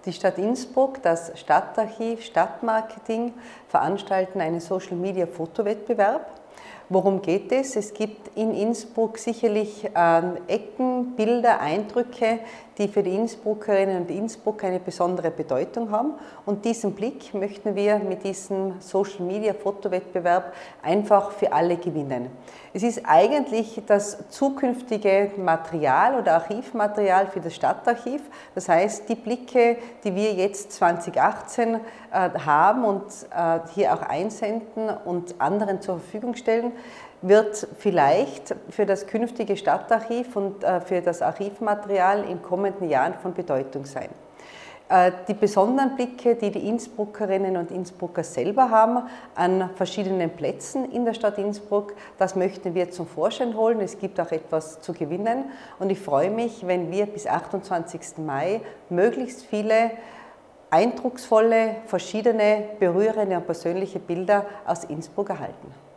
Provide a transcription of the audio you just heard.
Die Stadt Innsbruck, das Stadtarchiv, Stadtmarketing veranstalten einen Social-Media-Fotowettbewerb. Worum geht es? Es gibt in Innsbruck sicherlich Ecken, Bilder, Eindrücke, die für die Innsbruckerinnen und Innsbrucker eine besondere Bedeutung haben. Und diesen Blick möchten wir mit diesem Social-Media-Fotowettbewerb einfach für alle gewinnen. Es ist eigentlich das zukünftige Material oder Archivmaterial für das Stadtarchiv. Das heißt, die Blicke, die wir jetzt 2018 haben und hier auch einsenden und anderen zur Verfügung stellen, wird vielleicht für das künftige Stadtarchiv und für das Archivmaterial in kommenden Jahren von Bedeutung sein. Die besonderen Blicke, die die Innsbruckerinnen und Innsbrucker selber haben, an verschiedenen Plätzen in der Stadt Innsbruck, das möchten wir zum Vorschein holen. Es gibt auch etwas zu gewinnen und ich freue mich, wenn wir bis 28. Mai möglichst viele eindrucksvolle, verschiedene, berührende und persönliche Bilder aus Innsbruck erhalten.